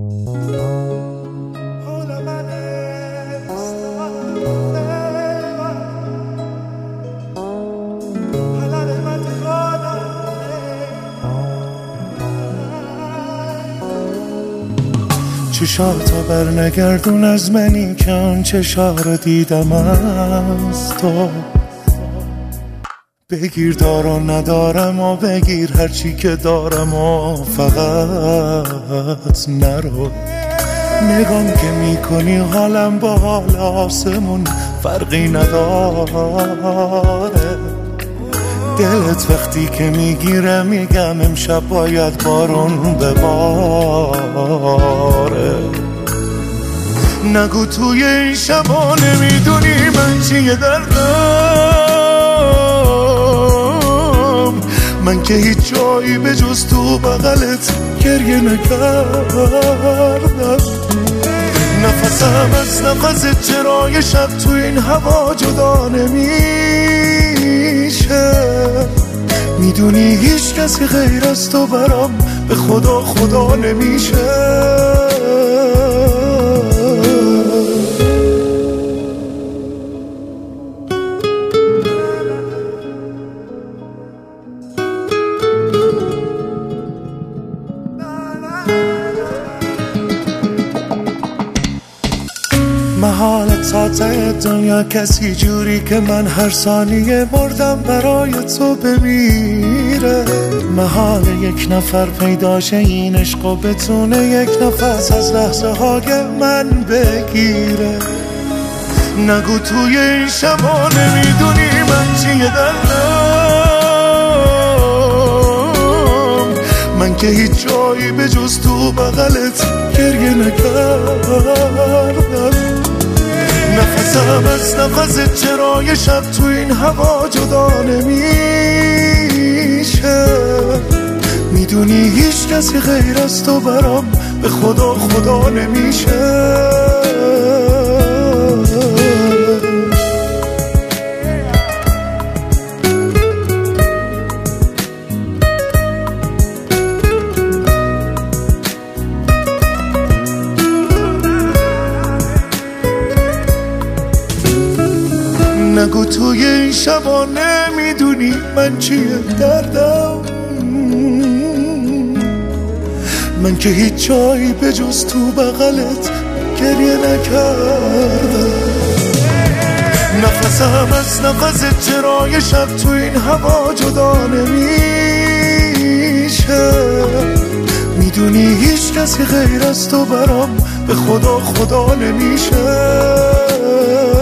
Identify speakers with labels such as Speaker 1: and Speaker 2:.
Speaker 1: چشاتا بر نگردون از منی که آن چشا رو دیدم از تو. بگیر دارم ندارم و بگیر هرچی که دارم و فقط نرو. نگام که میکنی حالم با حال آسمون فرقی نداره. دلت وقتی که میگیره میگم امشب باید بارون بباره. نگو توی این شبا نمیدونی من چیه دردم. من که هیچ جایی به جز تو بغلت گریه نکردم. نفسم از نفست چرای شب تو این هوا جدا نمیشه. میدونی هیچ کسی غیر از تو برام به خدا خدا نمیشه. محالت ساته دنیا کسی جوری که من هر ثانیه مردم برای تو بمیره. محال یک نفر پیداشه این عشق و بتونه یک نفس از لحظه های من بگیره. نگو توی این شبا نمیدونی من چیه دردم. من که هیچ جایی به جز تو بغلت گریه نکردم. نفسم از نفست چرای شب تو این هوا جدا نمیشه. میدونی هیچ کسی غیر از تو برام به خدا خدا نمیشه. نگو توی این شبا نمیدونی من چیه دردم. من که هیچ جایی به جز تو بغلت گریه نکردم. نفسم از نفست چرای شب تو این هوا جدا نمیشه. میدونی هیچ کسی غیر از تو برام به خدا خدا نمیشه.